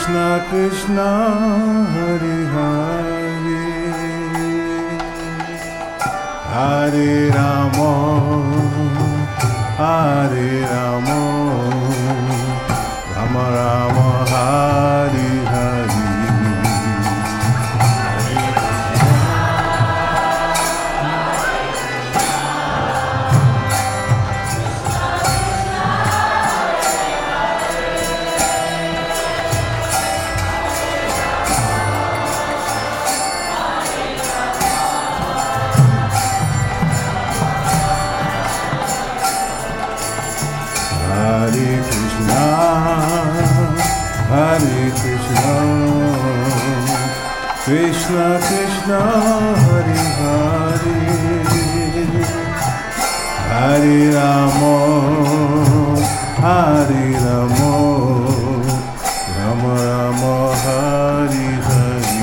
Krishna Krishna Hare Hare Hare Rama Hare Rama Rama Rama Hare Hare Krishna Krishna Hare Hare Hare Rama Hare Rama Rama Rama Hare Hare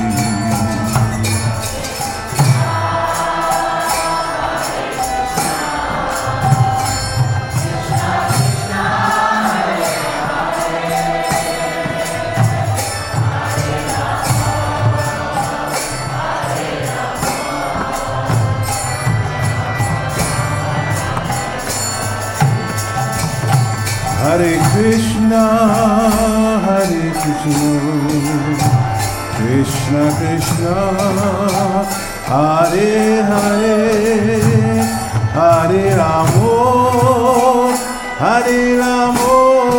Hare Krishna, Krishna Krishna, Hare Hare, Hare Ramo, Hare Ramo,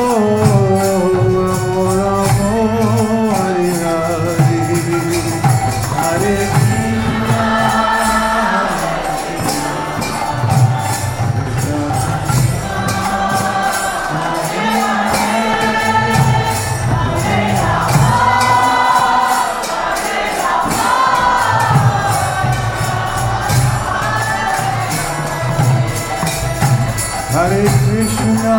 Ramo Ramo, Hare Hare, Hare Hare Krishna,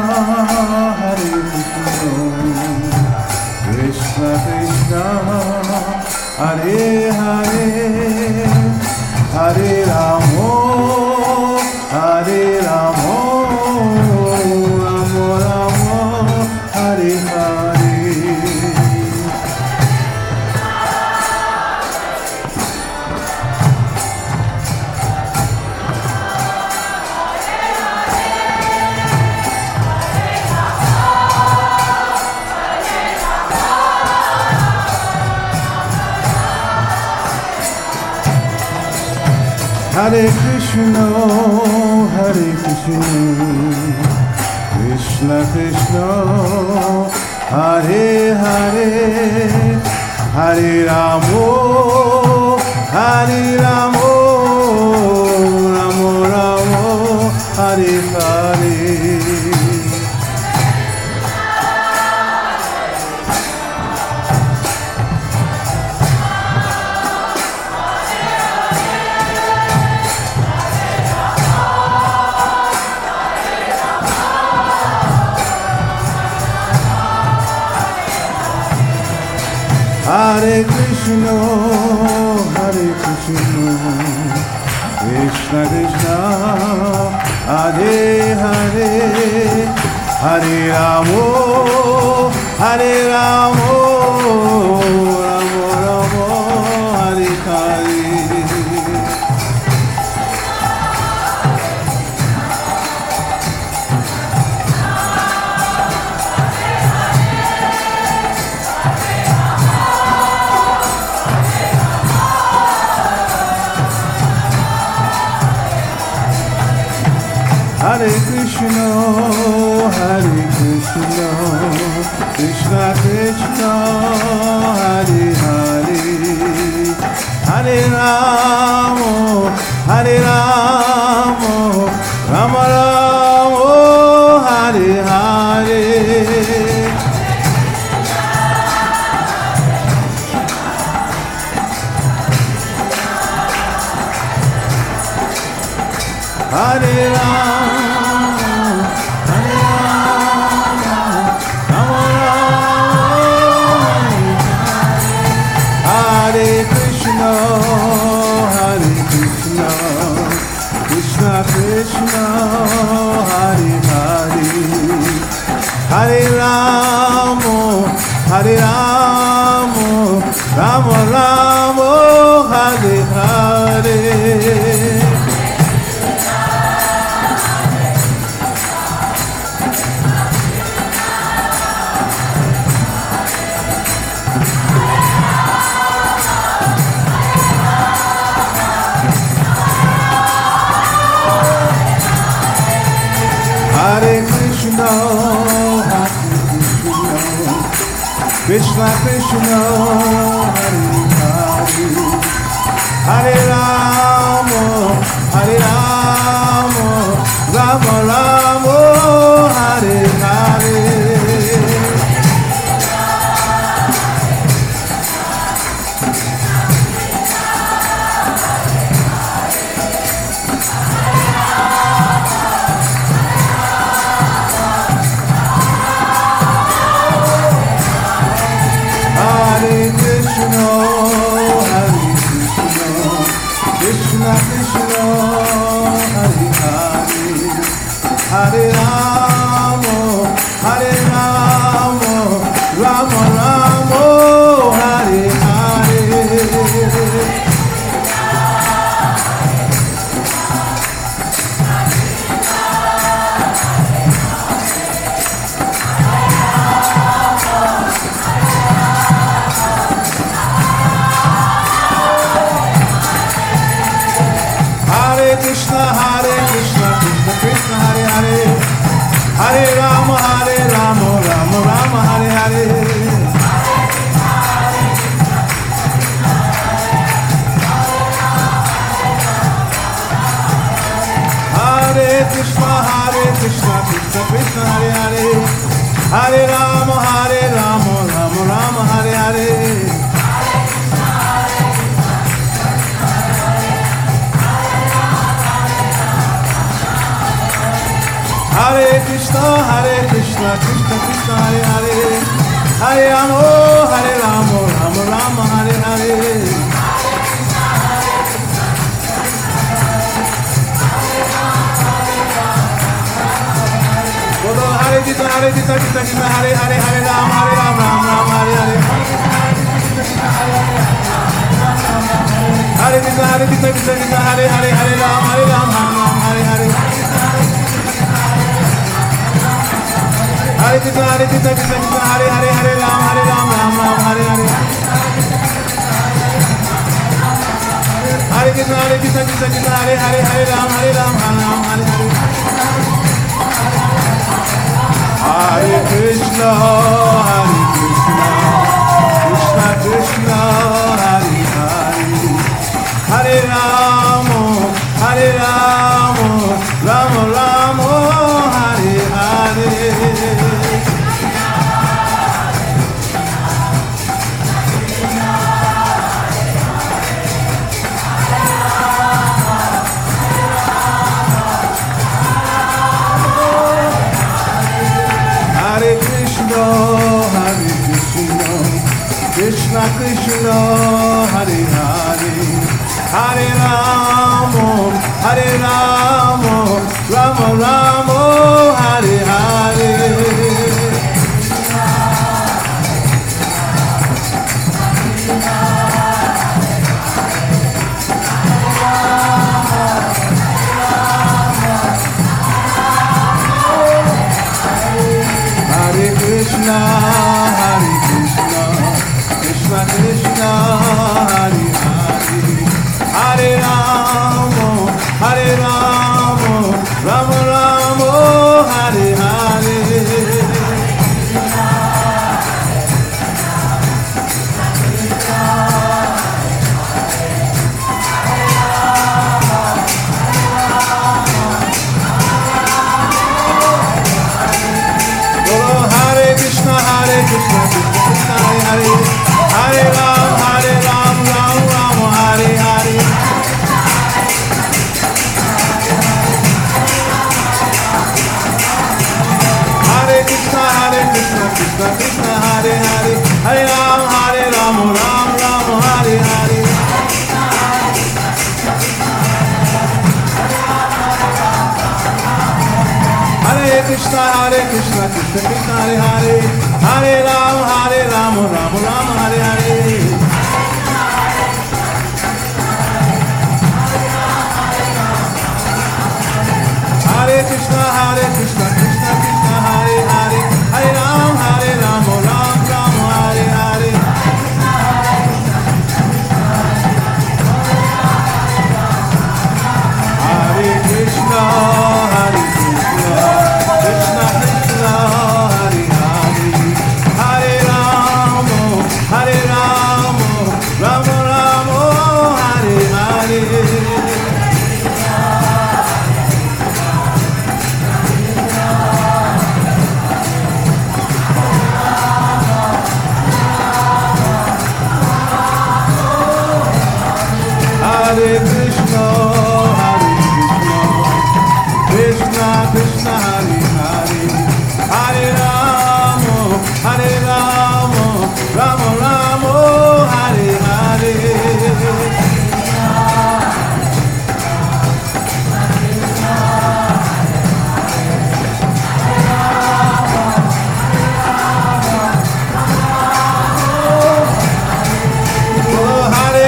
Krishna Krishna, Hare Hare, Hare Ramo, Hare Ramo, Ramo Ramo, Hare Hare. Hare Krishna, Krishna Krishna, Hare Hare, Hare Ramo, Hare Ramo, Ramo Ramo, Hare Hare. Hare Krishna, Krishna Krishna, Hare Hare, Hare Ramo, Hare Ramo, Ramo Ramo, Hare Hare. Hare Krishna, Krishna Krishna, Hare Hare, Hare Ramo, Hare Ramo, Rama Ramo, Hare Hare. Hare Ram, Hare Ram, Rama Ram, Hare Krishna, Krishna Krishna, Hare Hare, Hare Ram, Hare Ram. Rama Rama, Hare Hare. Hare Krishna, Krishna Krishna, Hare Hare, Hare Rama, Hare Rama, Rama Rama, Hare Hare. Hare Krishna, Krishna Krishna, Hare Hare, Hare Rama, Hare Rama, Rama Rama, Hare Hare. Hare Krishna, Krishna Krishna, Hare Hare, Hare Rama, Rama Rama, Hare Hare. Hare Krishna, Krishna Krishna, Hare Hare, Hare Rama, Rama Rama, Hare Hare. Hare Krishna, Krishna Krishna, Hare Hare, Hare Rama, Rama Rama, Hare Hare. Bolo Hare Krishna, Krishna Krishna, Hare Hare, Hare Rama, Rama Rama, Hare Hare. Hare Krishna, Krishna Krishna, Hare Hare, Hare Rama, Rama Rama, Hare Hare. Hare Krishna, Krishna Krishna, Hare Hare, Hare Rama, Rama Rama, Hare Hare. Hare Krishna, Krishna Krishna, Hare Hare, Hare Rama, Rama Rama, Hare Hare. Hare Krishna, Krishna Krishna, Hare Hare, Hare Rama, Rama Rama, Hare Hare. Hare Krishna, Krishna Krishna, Hare Hare, Hare Rama, Rama Rama, Hare Hare. Hare Krishna, Krishna Krishna, Hare Hare, Hare Rama, Rama Rama, Hare Hare. Krishna, Krishna Krishna, Hare Hare, Hare Ram, Ram Rama, Hare Hare. Hare Krishna, Krishna Krishna, Hare Hare, Hare Ram, Ram Rama, Hare Hare. Hare Krishna, Krishna Krishna, Hare Hare, Hare Ram, Ram Rama, Hare Hare.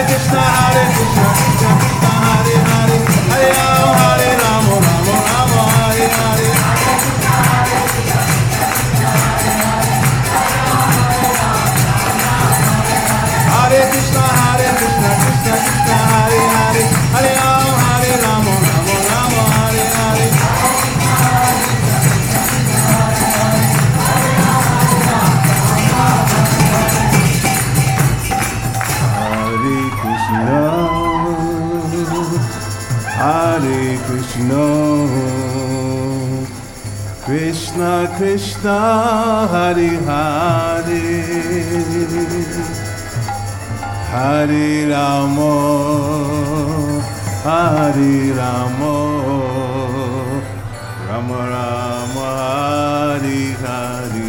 Krishna, Hare Krishna, Krishna Krishna, Hare Hare, Hare Rama, Rama Rama, Hare Hare. Hare Krishna, Krishna Krishna, Hare Hare, Hare Rama, Rama Rama, Hare Hare. Hare Krishna, Krishna Krishna, Hare Hare, Hare Rama, Hare Rama, Rama Rama, Hare Hare,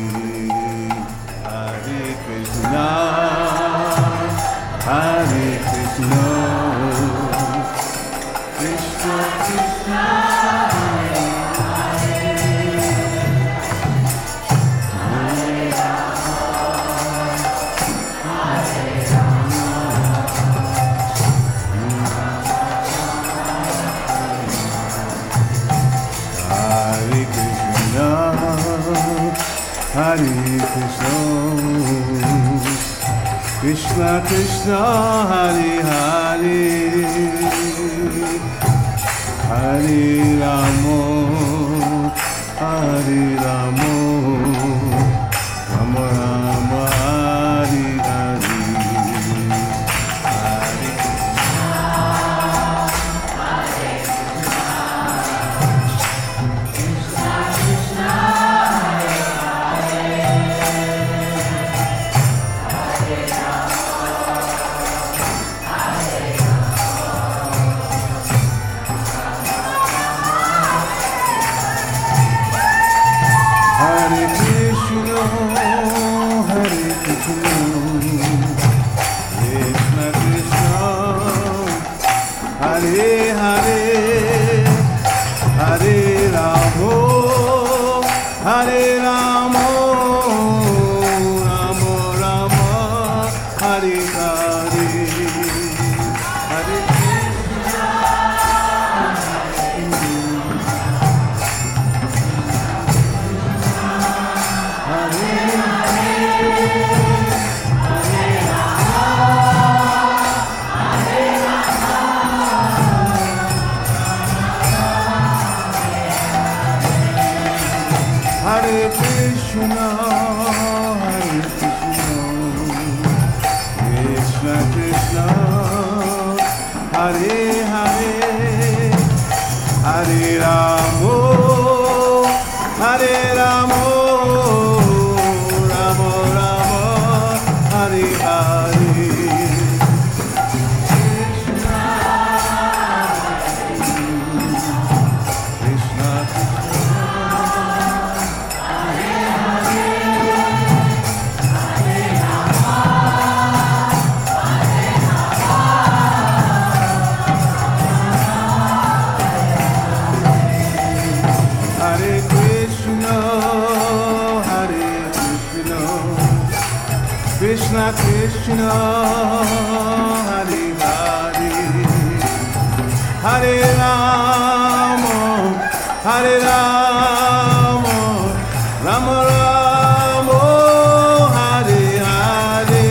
Hare Krishna, Hare Krishna, Krishna Krishna, Hare Krishna, Krishna Krishna, Hare Hare, Hare Rama, Hare Rama, Rama Rama, Hare Hare, Hare Krishna, Hare Krishna, Krishna Krishna, Hare Hare, Hare Rama, Hare Rama, Rama Rama, Hare Hare. Krishna Krishna, Hare Hare, Hare Rama, Hare Rama, Rama Rama, Hare Hare.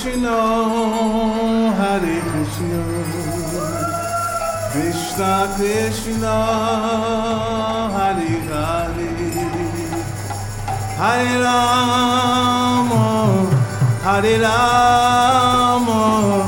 Krishna, Hare Krishna, Krishna Krishna, Hare Hare, Hare Rama, Hare Rama,